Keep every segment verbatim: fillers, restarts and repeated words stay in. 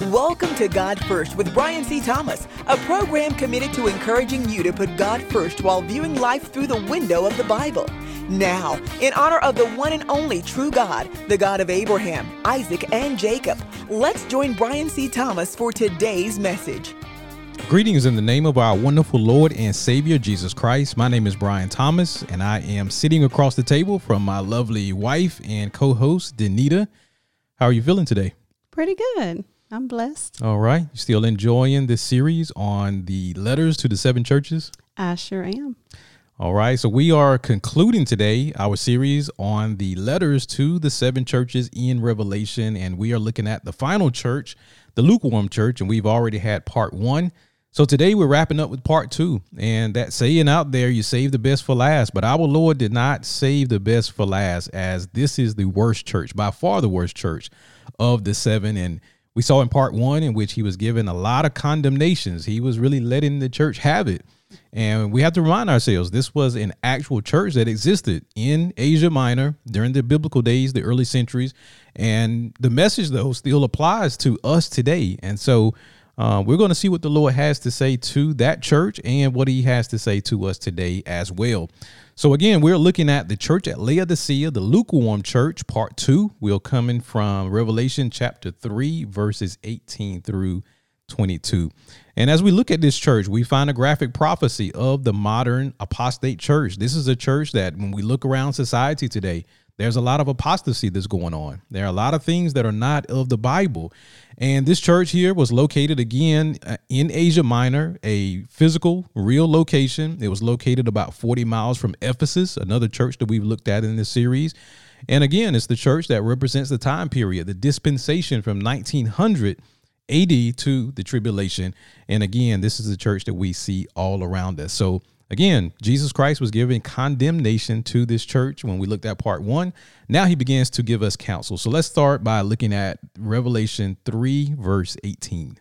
Welcome to God First with Brian C. Thomas, a program committed to encouraging you to put God first while viewing life through the window of the Bible. Now, in honor of the one and only true God, the God of Abraham, Isaac, and Jacob, let's join Brian C. Thomas for today's message. Greetings in the name of our wonderful Lord and Savior, Jesus Christ. My name is Brian Thomas, and I am sitting across the table from my lovely wife and co-host, Danita. How are you feeling today? Pretty good. I'm blessed. All right. You still enjoying this series on the letters to the seven churches? I sure am. All right. So we are concluding today our series on the letters to the seven churches in Revelation, and we are looking at the final church, the lukewarm church, and we've already had part one. So today we're wrapping up with part two, and that saying out there, you save the best for last, but our Lord did not save the best for last, as this is the worst church, by far the worst church of the seven. And we saw in part one in which he was given a lot of condemnations. He was really letting the church have it. And we have to remind ourselves, this was an actual church that existed in Asia Minor during the biblical days, the early centuries. And the message, though, still applies to us today. And so uh, we're going to see what the Lord has to say to that church and what he has to say to us today as well. So again, we're looking at the church at Laodicea, the lukewarm church, part two. We're coming from Revelation chapter three, verses eighteen through twenty-two. And as we look at this church, we find a graphic prophecy of the modern apostate church. This is a church that when we look around society today, there's a lot of apostasy that's going on. There are a lot of things that are not of the Bible. And this church here was located again uh, in Asia Minor, a physical, real location. It was located about forty miles from Ephesus, another church that we've looked at in this series. And again, it's the church that represents the time period, the dispensation from nineteen hundred A D to the tribulation. And again, this is the church that we see all around us. So again, Jesus Christ was giving condemnation to this church when we looked at part one. Now he begins to give us counsel. So let's start by looking at Revelation three, verse eighteen.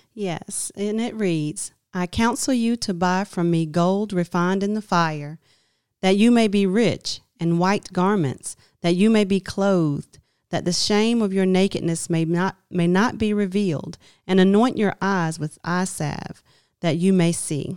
Yes, and it reads, I counsel you to buy from me gold refined in the fire, that you may be rich, and white garments, that you may be clothed, that the shame of your nakedness may not may not be revealed, and anoint your eyes with eye salve, that you may see.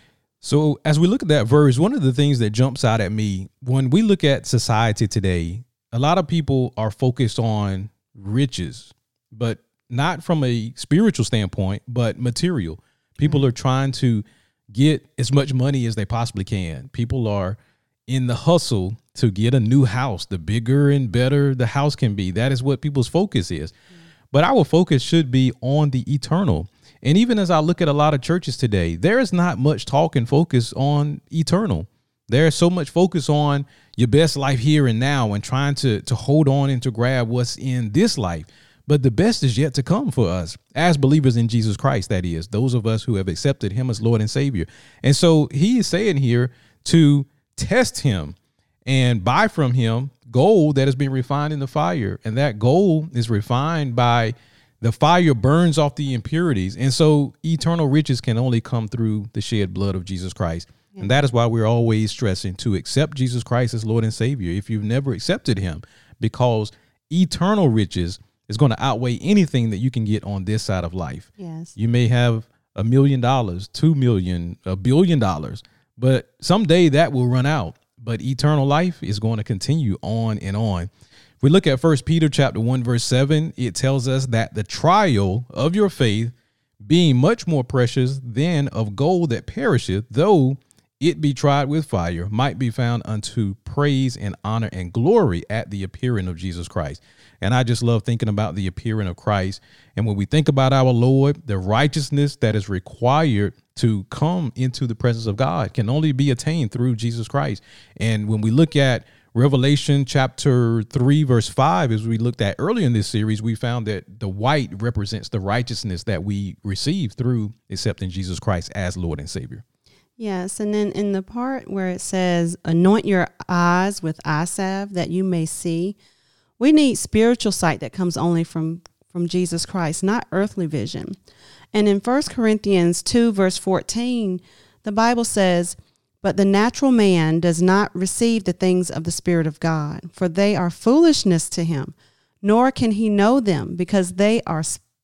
So as we look at that verse, one of the things that jumps out at me when we look at society today, a lot of people are focused on riches, but not from a spiritual standpoint, but material. People are trying to get as much money as they possibly can. People are in the hustle to get a new house. The bigger and better the house can be, that is what people's focus is. But our focus should be on the eternal. And even as I look at a lot of churches today, there is not much talk and focus on eternal. There is so much focus on your best life here and now and trying to, to hold on and to grab what's in this life. But the best is yet to come for us as believers in Jesus Christ, that is, those of us who have accepted him as Lord and Savior. And so he is saying here to test him and buy from him gold that has been refined in the fire. And that gold is refined by the fire burns off the impurities. And so eternal riches can only come through the shed blood of Jesus Christ. Yeah. And that is why we're always stressing to accept Jesus Christ as Lord and Savior if you've never accepted him, because eternal riches is going to outweigh anything that you can get on this side of life. Yes. You may have a million dollars, two million, a billion dollars, but someday that will run out. But eternal life is going to continue on and on. If we look at First Peter chapter one, verse seven, it tells us that the trial of your faith, being much more precious than of gold that perisheth, though it be tried with fire, might be found unto praise and honor and glory at the appearing of Jesus Christ. And I just love thinking about the appearing of Christ. And when we think about our Lord, the righteousness that is required to come into the presence of God can only be attained through Jesus Christ. And when we look at Revelation chapter three, verse five, as we looked at earlier in this series, we found that the white represents the righteousness that we receive through accepting Jesus Christ as Lord and Savior. Yes. And then in the part where it says, anoint your eyes with eye salve that you may see, we need spiritual sight that comes only from, from Jesus Christ, not earthly vision. And in First Corinthians two, verse fourteen, the Bible says, but the natural man does not receive the things of the Spirit of God, for they are foolishness to him, nor can he know them, because they are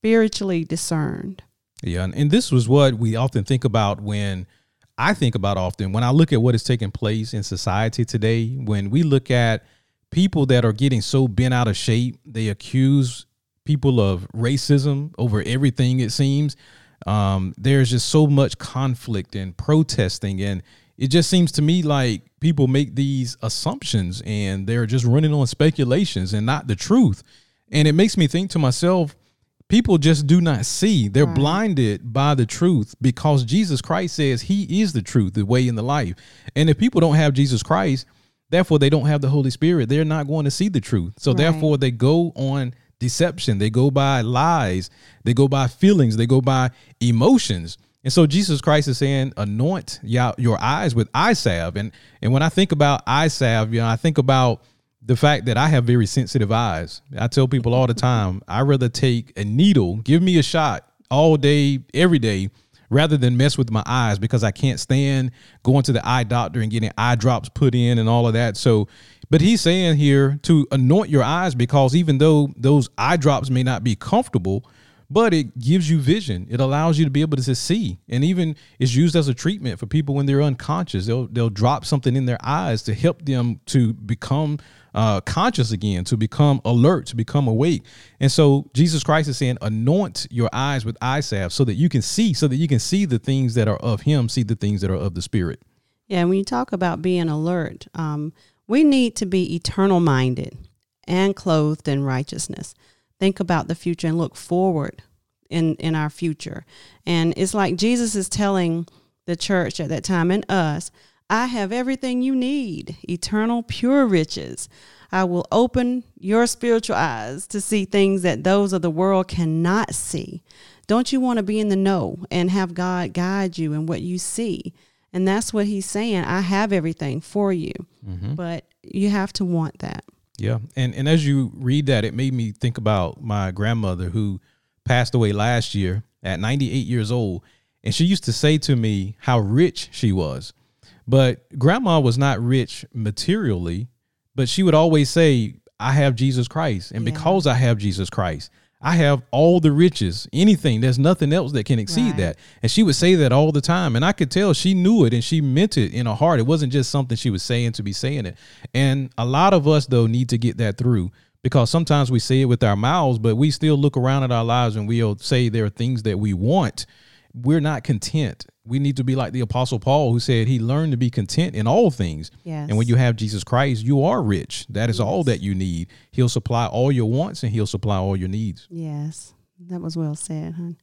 spiritually discerned. Yeah. And, and this was what we often think about when I think about often when I look at what is taking place in society today, when we look at people that are getting so bent out of shape, they accuse people of racism over everything, it seems. Um, there's just so much conflict and protesting. And it just seems to me like people make these assumptions and they're just running on speculations and not the truth. And it makes me think to myself, people just do not see. They're right. blinded by the truth because Jesus Christ says he is the truth, the way, and the life. And if people don't have Jesus Christ, therefore they don't have the Holy Spirit, they're not going to see the truth. So right. therefore they go on deception. They go by lies. They go by feelings. They go by emotions. And so Jesus Christ is saying, anoint your eyes with eye salve. And, and when I think about eye salve, you know, I think about the fact that I have very sensitive eyes. I tell people all the time, I'd rather take a needle, give me a shot all day, every day, rather than mess with my eyes because I can't stand going to the eye doctor and getting eye drops put in and all of that. So, but he's saying here to anoint your eyes because even though those eye drops may not be comfortable, but it gives you vision. It allows you to be able to see. And even is used as a treatment for people when they're unconscious. They'll they'll drop something in their eyes to help them to become uh, conscious again, to become alert, to become awake. And so Jesus Christ is saying, anoint your eyes with eye salve so that you can see, so that you can see the things that are of him, see the things that are of the Spirit. Yeah, when you talk about being alert, um, we need to be eternal minded and clothed in righteousness. Think about the future and look forward in, in our future. And it's like Jesus is telling the church at that time and us, I have everything you need, eternal, pure riches. I will open your spiritual eyes to see things that those of the world cannot see. Don't you want to be in the know and have God guide you in what you see? And that's what he's saying. I have everything for you, mm-hmm. but you have to want that. Yeah. And and as you read that, it made me think about my grandmother who passed away last year at ninety-eight years old. And she used to say to me how rich she was. But grandma was not rich materially, but she would always say, I have Jesus Christ. And yeah. because I have Jesus Christ, I have all the riches, anything. There's nothing else that can exceed right. that. And she would say that all the time. And I could tell she knew it and she meant it in her heart. It wasn't just something she was saying to be saying it. And a lot of us, though, need to get that through because sometimes we say it with our mouths, but we still look around at our lives and we'll say there are things that we want. We're not content. We need to be like the Apostle Paul, who said he learned to be content in all things. Yes. And when you have Jesus Christ, you are rich. That is yes. all that you need. He'll supply all your wants and he'll supply all your needs. Yes, that was well said, hon.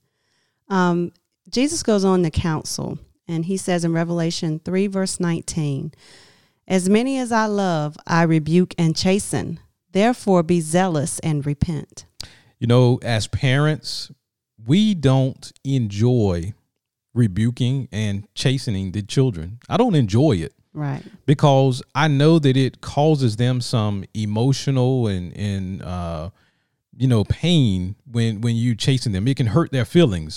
Um, Jesus goes on to counsel, and he says in Revelation three, verse nineteen, as many as I love, I rebuke and chasten. Therefore, be zealous and repent. You know, as parents, we don't enjoy rebuking and chastening the children. I don't enjoy it. Right. Because I know that it causes them some emotional and, and uh, you know, pain when, when you chasten them. It can hurt their feelings.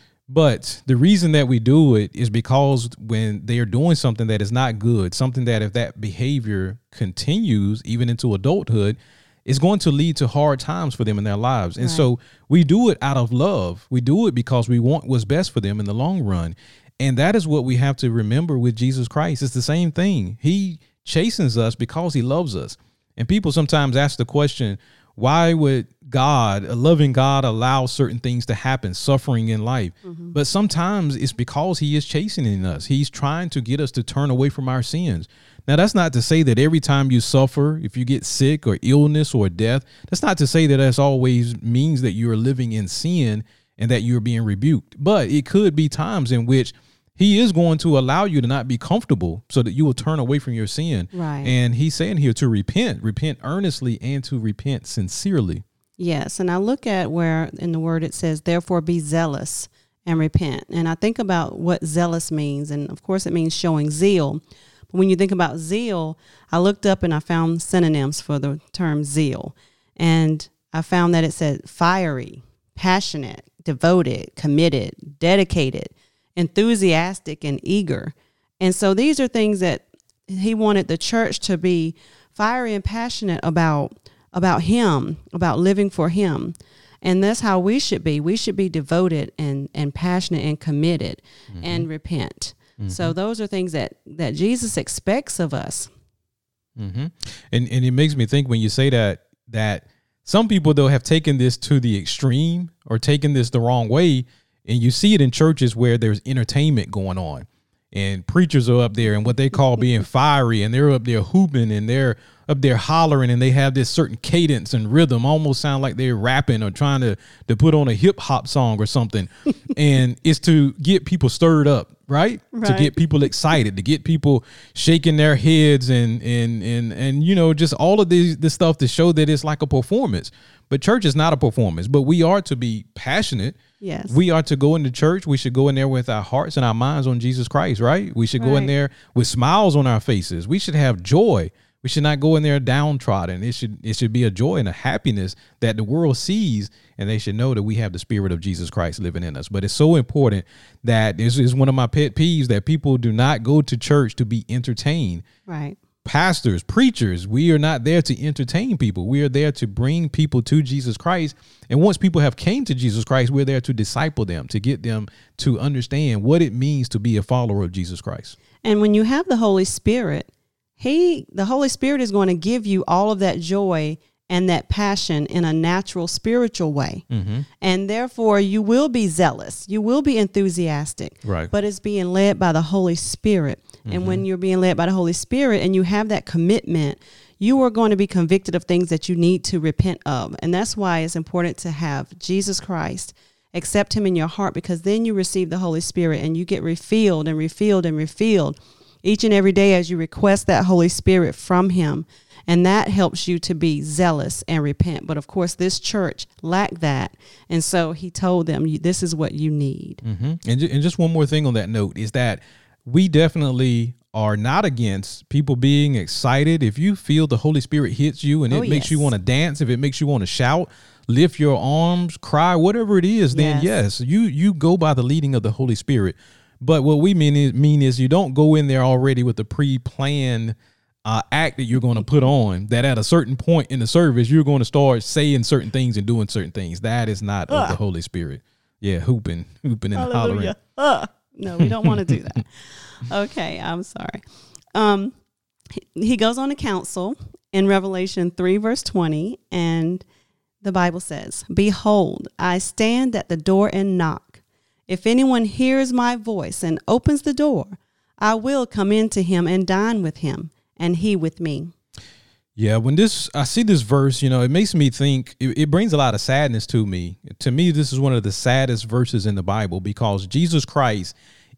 But the reason that we do it is because when they are doing something that is not good, something that if that behavior continues even into adulthood, it's going to lead to hard times for them in their lives. And right. so we do it out of love. We do it because we want what's best for them in the long run. And that is what we have to remember with Jesus Christ. It's the same thing. He chastens us because he loves us. And people sometimes ask the question, why would God, a loving God, allow certain things to happen, suffering in life? Mm-hmm. But sometimes it's because he is chastening us. He's trying to get us to turn away from our sins. Now, that's not to say that every time you suffer, if you get sick or illness or death, that's not to say that that's always means that you're living in sin and that you're being rebuked. But it could be times in which he is going to allow you to not be comfortable so that you will turn away from your sin. Right. And he's saying here to repent, repent earnestly and to repent sincerely. Yes. And I look at where in the word it says, therefore be zealous and repent. And I think about what zealous means. And of course, it means showing zeal. But when you think about zeal, I looked up and I found synonyms for the term zeal. And I found that it said fiery, passionate, devoted, committed, dedicated, enthusiastic, and eager. And so these are things that he wanted the church to be fiery and passionate about, about him, about living for him. And that's how we should be. We should be devoted and, and passionate and committed mm-hmm. and repent. Mm-hmm. So those are things that, that Jesus expects of us. Mm-hmm. And and it makes me think when you say that, that some people, though, have taken this to the extreme or taken this the wrong way. And you see it in churches where there's entertainment going on and preachers are up there and what they call being fiery, and they're up there hooping and they're up there hollering, and they have this certain cadence and rhythm, almost sound like they're rapping or trying to, to put on a hip hop song or something. And it's to get people stirred up, right? right? To get people excited, to get people shaking their heads and, and, and, and, you know, just all of this, this stuff to show that it's like a performance. But church is not a performance, but we are to be passionate. Yes. We are to go into church. We should go in there with our hearts and our minds on Jesus Christ, right? We should right. go in there with smiles on our faces. We should have joy. We should not go in there downtrodden. It should it should be a joy and a happiness that the world sees, and they should know that we have the Spirit of Jesus Christ living in us. But it's so important that this is one of my pet peeves, that people do not go to church to be entertained. Right. Pastors, preachers, we are not there to entertain people. We are there to bring people to Jesus Christ. And once people have came to Jesus Christ, we're there to disciple them, to get them to understand what it means to be a follower of Jesus Christ. And when you have the Holy Spirit, He, the Holy Spirit is going to give you all of that joy and that passion in a natural, spiritual way. Mm-hmm. And therefore, you will be zealous. You will be enthusiastic. Right. But it's being led by the Holy Spirit. Mm-hmm. And when you're being led by the Holy Spirit and you have that commitment, you are going to be convicted of things that you need to repent of. And that's why it's important to have Jesus Christ, accept him in your heart, because then you receive the Holy Spirit and you get refilled and refilled and refilled each and every day as you request that Holy Spirit from him. And that helps you to be zealous and repent. But of course, this church lacked that. And so he told them, this is what you need. Mm-hmm. And, and just one more thing on that note is that we definitely are not against people being excited. If you feel the Holy Spirit hits you and it oh, makes yes. you want to dance, if it makes you want to shout, lift your arms, cry, whatever it is, then yes, yes you, you go by the leading of the Holy Spirit. But what we mean is, mean is you don't go in there already with a pre-planned uh, act that you're going to put on, that at a certain point in the service, you're going to start saying certain things and doing certain things. That is not uh. of the Holy Spirit. Yeah, hooping, hooping and Hallelujah. hollering. Uh. No, we don't want to do that. Okay, I'm sorry. Um, he, he goes on to counsel in Revelation three, verse twenty, and the Bible says, "Behold, I stand at the door and knock. If anyone hears my voice and opens the door, I will come into him and dine with him, and he with me." Yeah, when this, I see this verse, you know, it makes me think, it, it brings a lot of sadness to me. To me, this is one of the saddest verses in the Bible, because Jesus Christ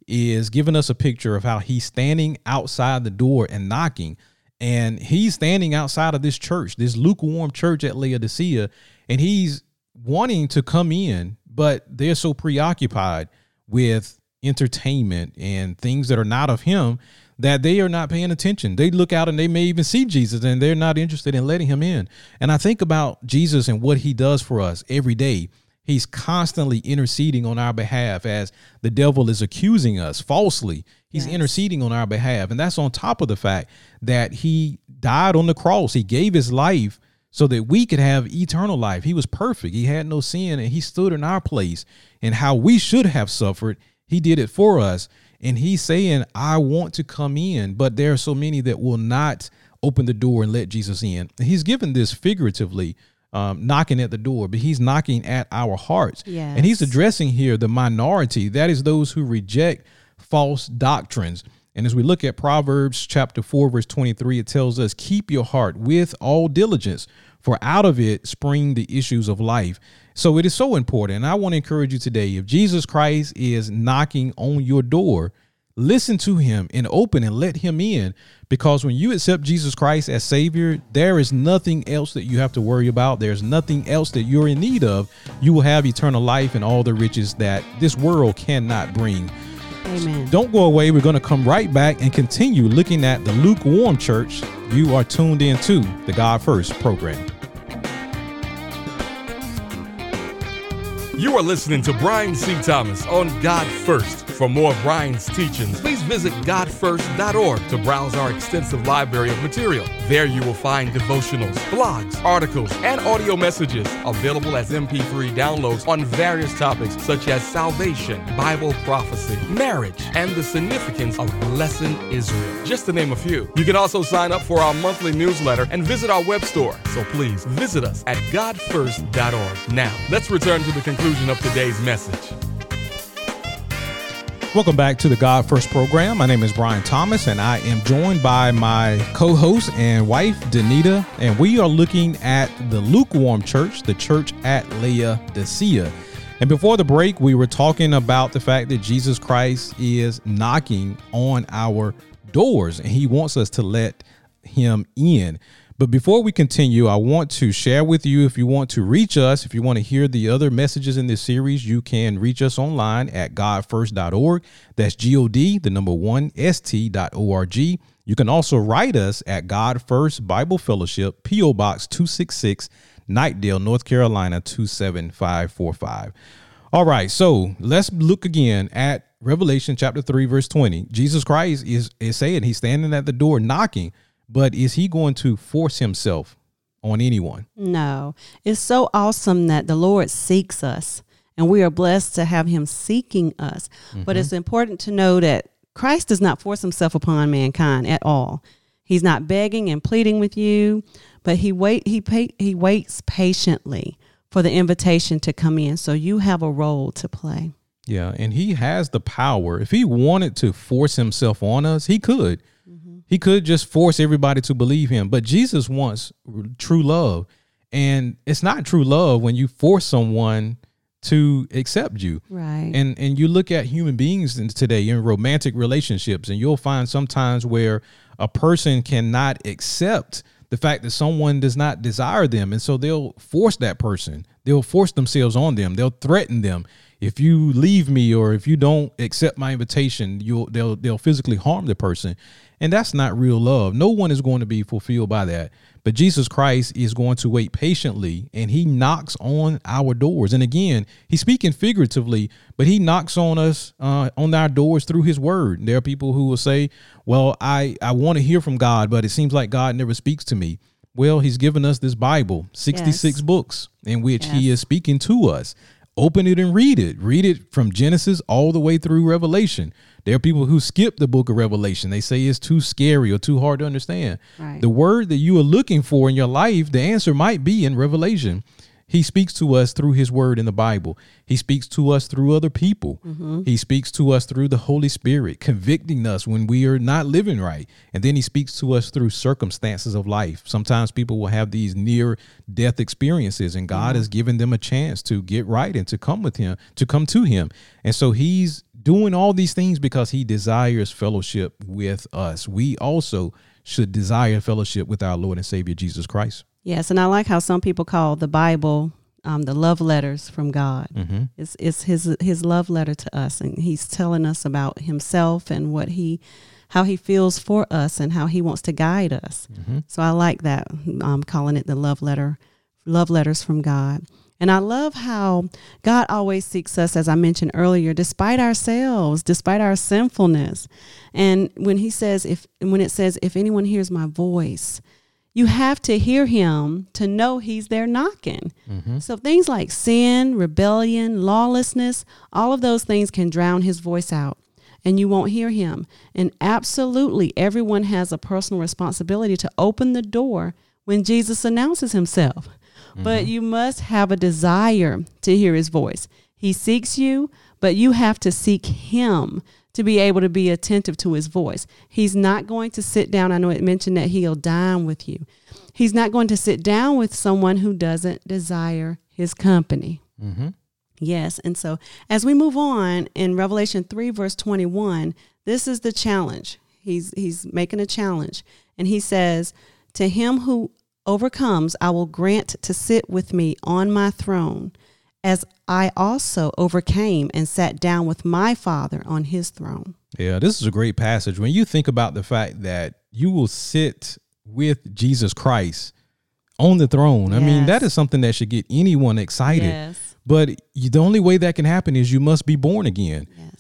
is giving us a picture of how he's standing outside the door and knocking. And he's standing outside of this church, this lukewarm church at Laodicea, and he's wanting to come in, but they're so preoccupied with entertainment and things that are not of him that they are not paying attention. They look out and they may even see Jesus and they're not interested in letting him in. And I think about Jesus and what he does for us every day. He's constantly interceding on our behalf as the devil is accusing us falsely. He's yes. interceding on our behalf. And that's on top of the fact that he died on the cross. He gave his life so that we could have eternal life. He was perfect. He had no sin, and he stood in our place. And how we should have suffered, he did it for us. And he's saying, I want to come in, but there are so many that will not open the door and let Jesus in. He's given this figuratively, um, knocking at the door, but he's knocking at our hearts. Yes. And he's addressing here the minority. That is those who reject false doctrines. And as we look at Proverbs chapter four, verse twenty-three, it tells us, keep your heart with all diligence, for out of it spring the issues of life. So it is so important. And I want to encourage you today, if Jesus Christ is knocking on your door, listen to him and open and let him in, because when you accept Jesus Christ as Savior, there is nothing else that you have to worry about. There's nothing else that you're in need of. You will have eternal life and all the riches that this world cannot bring. Amen. Don't go away. We're going to come right back and continue looking at the lukewarm church. You are tuned into the God First program. You are listening to Brian C. Thomas on God First, For more of Brian's teachings, please visit god first dot org to browse our extensive library of material. There you will find devotionals, blogs, articles, and audio messages available as M P three downloads on various topics such as salvation, Bible prophecy, marriage, and the significance of blessing Israel, just to name a few. You can also sign up for our monthly newsletter and visit our web store. So please visit us at god first dot org. Now, let's return to the conclusion of today's message. Welcome back to the God First program. My name is Brian Thomas, and I am joined by my co-host and wife, Danita, and we are looking at the lukewarm church, the church at Laodicea. And before the break, we were talking about the fact that Jesus Christ is knocking on our doors, and he wants us to let him in. But before we continue, I want to share with you, if you want to reach us, if you want to hear the other messages in this series, you can reach us online at god first dot org. That's G O D, the number one, S T dot O R G. You can also write us at God First Bible Fellowship, P O Box two sixty-six, Knightdale, North Carolina, two seven five four five. All right, so let's look again at Revelation chapter three, verse twenty. Jesus Christ is, is saying he's standing at the door knocking. But is he going to force himself on anyone? No. It's so awesome that the Lord seeks us, and we are blessed to have him seeking us. Mm-hmm. But it's important to know that Christ does not force himself upon mankind at all. He's not begging and pleading with you, but he wait he pay, he waits patiently for the invitation to come in. So you have a role to play. Yeah, and he has the power. If he wanted to force himself on us, he could. He could just force everybody to believe him, but Jesus wants true love. And it's not true love when you force someone to accept you. Right. And and you look at human beings today in romantic relationships, and you'll find sometimes where a person cannot accept the fact that someone does not desire them. And so they'll force that person. They'll force themselves on them. They'll threaten them. If you leave me or if you don't accept my invitation, you'll they'll they'll physically harm the person. And that's not real love. No one is going to be fulfilled by that. But Jesus Christ is going to wait patiently, and he knocks on our doors. And again, he's speaking figuratively, but he knocks on us, uh, on our doors through his word. There are people who will say, well, I, I want to hear from God, but it seems like God never speaks to me. Well, he's given us this Bible, sixty-six yes. books in which yes. he is speaking to us. Open it and read it. Read it from Genesis all the way through Revelation. There are people who skip the book of Revelation. They say it's too scary or too hard to understand. Right. The word that you are looking for in your life, the answer might be in Revelation. He speaks to us through his word in the Bible. He speaks to us through other people. Mm-hmm. He speaks to us through the Holy Spirit, convicting us when we are not living right. And then he speaks to us through circumstances of life. Sometimes people will have these near death experiences, and God mm-hmm. has given them a chance to get right and to come with him, to come to him. And so he's doing all these things because he desires fellowship with us. We also should desire fellowship with our Lord and Savior, Jesus Christ. Yes, and I like how some people call the Bible um, the love letters from God. Mm-hmm. It's, it's his his love letter to us, and he's telling us about himself and what he, how he feels for us and how he wants to guide us. Mm-hmm. So I like that, um, calling it the love letter, love letters from God. And I love how God always seeks us, as I mentioned earlier, despite ourselves, despite our sinfulness. And when he says, if when it says, if anyone hears my voice, you have to hear him to know he's there knocking. Mm-hmm. So things like sin, rebellion, lawlessness, all of those things can drown his voice out, and you won't hear him. And absolutely everyone has a personal responsibility to open the door when Jesus announces himself. Mm-hmm. But you must have a desire to hear his voice. He seeks you, but you have to seek him to be able to be attentive to his voice. He's not going to sit down. I know it mentioned that he'll dine with you. He's not going to sit down with someone who doesn't desire his company. Mm-hmm. Yes. And so as we move on in Revelation three, verse twenty-one, this is the challenge. He's, he's making a challenge. And he says, to him who overcomes, I will grant to sit with me on my throne, as I also overcame and sat down with my Father on his throne. Yeah, this is a great passage. When you think about the fact that you will sit with Jesus Christ on the throne, yes. I mean, that is something that should get anyone excited. Yes. But you, the only way that can happen is you must be born again. Yes.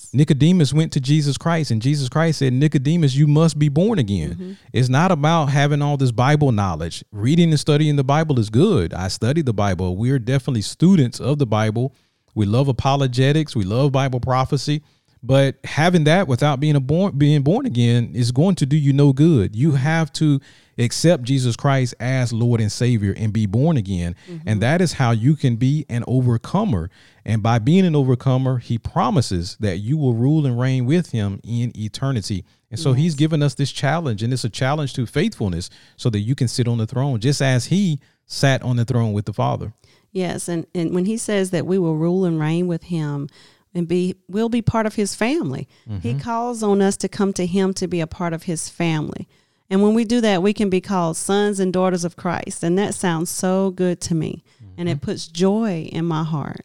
Nicodemus went to Jesus Christ, and Jesus Christ said, Nicodemus, you must be born again. Mm-hmm. It's not about having all this Bible knowledge. Reading and studying the Bible is good. I study the Bible. We're definitely students of the Bible. We love apologetics. We love Bible prophecy. But having that without being a born being born again is going to do you no good. You have to accept Jesus Christ as Lord and Savior and be born again. Mm-hmm. And that is how you can be an overcomer. And by being an overcomer, he promises that you will rule and reign with him in eternity. And so yes. he's given us this challenge, and it's a challenge to faithfulness so that you can sit on the throne just as he sat on the throne with the Father. Yes. And, and when he says that we will rule and reign with him, and be will be part of his family. Mm-hmm. He calls on us to come to him to be a part of his family. And when we do that, we can be called sons and daughters of Christ. And that sounds so good to me. Mm-hmm. And it puts joy in my heart.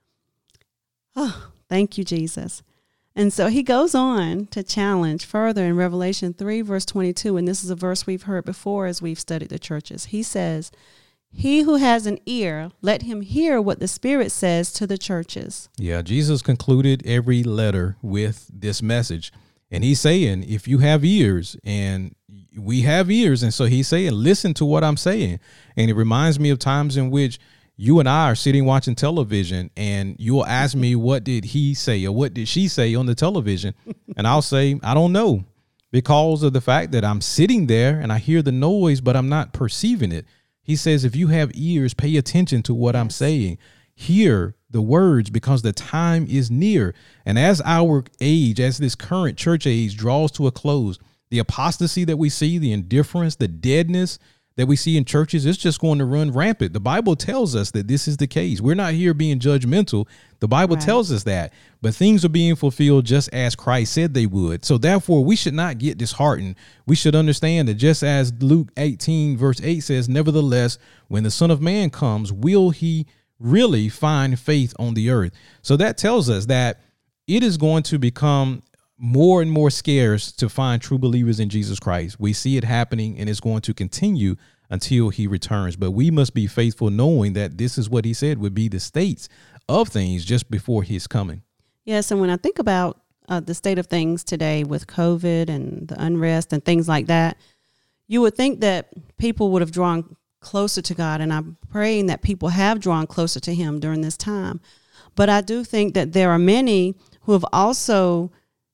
Oh, thank you, Jesus. And so he goes on to challenge further in Revelation three, verse twenty-two. And this is a verse we've heard before as we've studied the churches. He says, he who has an ear, let him hear what the Spirit says to the churches. Yeah, Jesus concluded every letter with this message. And he's saying, if you have ears, and we have ears, and so he's saying, listen to what I'm saying. And it reminds me of times in which you and I are sitting watching television, and you'll ask me, what did he say or what did she say on the television? And I'll say, I don't know, because of the fact that I'm sitting there and I hear the noise, but I'm not perceiving it. He says, if you have ears, pay attention to what yes. I'm saying. Hear the words, because the time is near. And as our age, as this current church age draws to a close, the apostasy that we see, the indifference, the deadness that we see in churches, it's just going to run rampant. The Bible tells us that this is the case. We're not here being judgmental. The Bible right. tells us that, but things are being fulfilled just as Christ said they would. So therefore, we should not get disheartened. We should understand that just as Luke eighteen, verse eight says, nevertheless, when the Son of Man comes, will he really find faith on the earth? So that tells us that it is going to become more and more scarce to find true believers in Jesus Christ. We see it happening, and it's going to continue until he returns. But we must be faithful, knowing that this is what he said would be the states of things just before his coming. Yes. And when I think about uh, the state of things today with COVID and the unrest and things like that, you would think that people would have drawn closer to God. And I'm praying that people have drawn closer to him during this time. But I do think that there are many who have also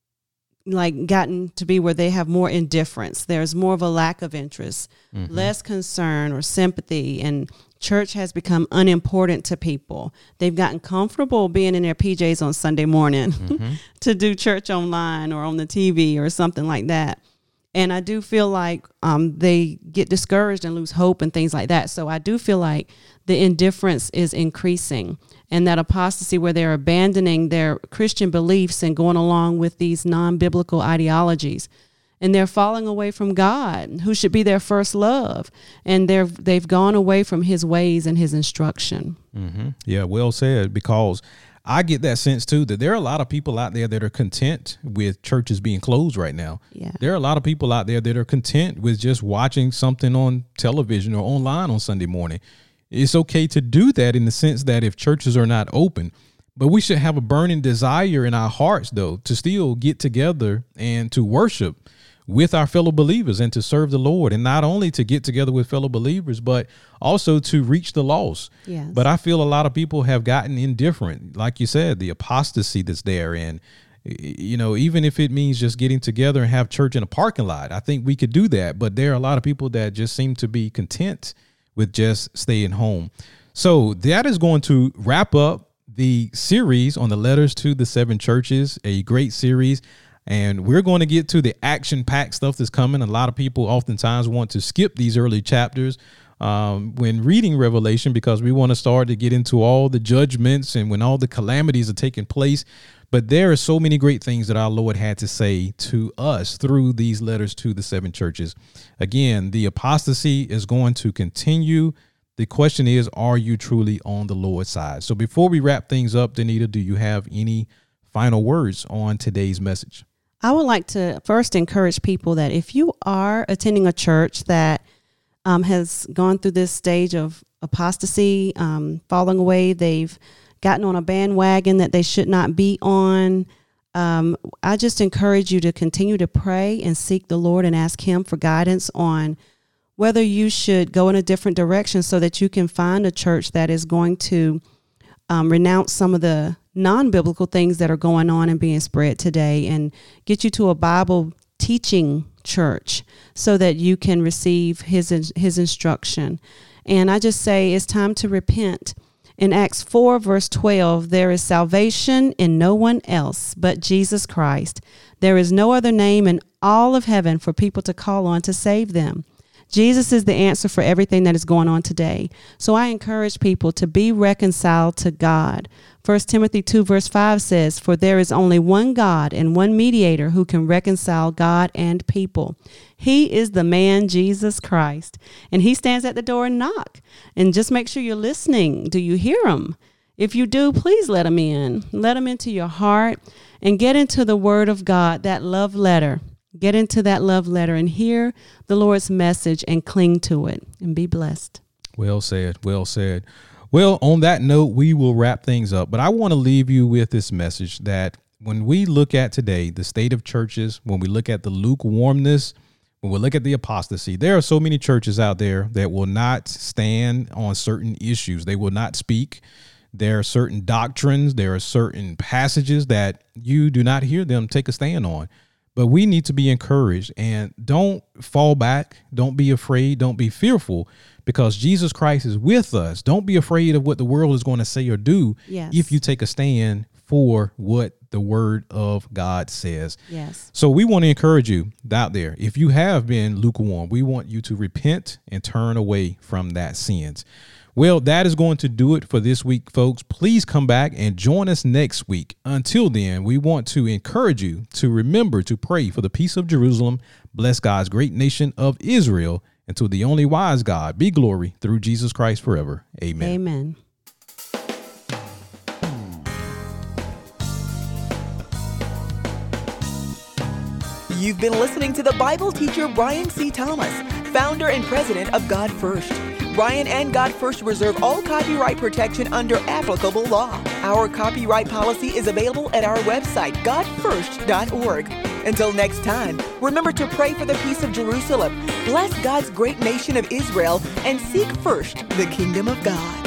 like gotten to be where they have more indifference. There's more of a lack of interest, mm-hmm. less concern or sympathy, and church has become unimportant to people. They've gotten comfortable being in their P Js on Sunday morning mm-hmm. to do church online or on the T V or something like that. And I do feel like um, they get discouraged and lose hope and things like that. So I do feel like the indifference is increasing, and that apostasy where they're abandoning their Christian beliefs and going along with these non-biblical ideologies. And they're falling away from God, who should be their first love. And they're, they've gone away from his ways and his instruction. Mm-hmm. Yeah, well said, because I get that sense, too, that there are a lot of people out there that are content with churches being closed right now. Yeah. There are a lot of people out there that are content with just watching something on television or online on Sunday morning. It's okay to do that in the sense that if churches are not open, but we should have a burning desire in our hearts, though, to still get together and to worship with our fellow believers and to serve the Lord, and not only to get together with fellow believers, but also to reach the lost. Yes. But I feel a lot of people have gotten indifferent. Like you said, the apostasy that's there. And, you know, even if it means just getting together and have church in a parking lot, I think we could do that. But there are a lot of people that just seem to be content with just staying home. So that is going to wrap up the series on the letters to the seven churches, a great series. And we're going to get to the action-packed stuff that's coming. A lot of people oftentimes want to skip these early chapters um, when reading Revelation, because we want to start to get into all the judgments and when all the calamities are taking place. But there are so many great things that our Lord had to say to us through these letters to the seven churches. Again, the apostasy is going to continue. The question is, are you truly on the Lord's side? So before we wrap things up, Danita, do you have any final words on today's message? I would like to first encourage people that if you are attending a church that um, has gone through this stage of apostasy, um, falling away, they've gotten on a bandwagon that they should not be on, Um, I just encourage you to continue to pray and seek the Lord and ask him for guidance on whether you should go in a different direction so that you can find a church that is going to um, renounce some of the non-biblical things that are going on and being spread today, and get you to a Bible teaching church so that you can receive his his instruction. And I just say it's time to repent. In Acts four, verse twelve, there is salvation in no one else but Jesus Christ. There is no other name in all of heaven for people to call on to save them. Jesus is the answer for everything that is going on today. So I encourage people to be reconciled to God. First Timothy two, verse five says, "For there is only one God and one mediator who can reconcile God and people. He is the man Jesus Christ. And he stands at the door and knock. And just make sure you're listening. Do you hear him? If you do, please let him in. Let him into your heart and get into the word of God, that love letter. Get into that love letter and hear the Lord's message and cling to it, and be blessed." Well said. Well said. Well, on that note, we will wrap things up. But I want to leave you with this message that when we look at today, the state of churches, when we look at the lukewarmness, when we look at the apostasy, there are so many churches out there that will not stand on certain issues. They will not speak. There are certain doctrines. There are certain passages that you do not hear them take a stand on. But we need to be encouraged, and don't fall back. Don't be afraid. Don't be fearful, because Jesus Christ is with us. Don't be afraid of what the world is going to say or do. Yes. If you take a stand for what the word of God says. Yes. So we want to encourage you out there. If you have been lukewarm, we want you to repent and turn away from that sins. Well, that is going to do it for this week, folks. Please come back and join us next week. Until then, we want to encourage you to remember to pray for the peace of Jerusalem, bless God's great nation of Israel, and to the only wise God be glory through Jesus Christ forever. Amen. Amen. You've been listening to the Bible teacher Brian C. Thomas, founder and president of God First. Brian and God First reserve all copyright protection under applicable law. Our copyright policy is available at our website, god first dot org. Until next time, remember to pray for the peace of Jerusalem, bless God's great nation of Israel, and seek first the kingdom of God.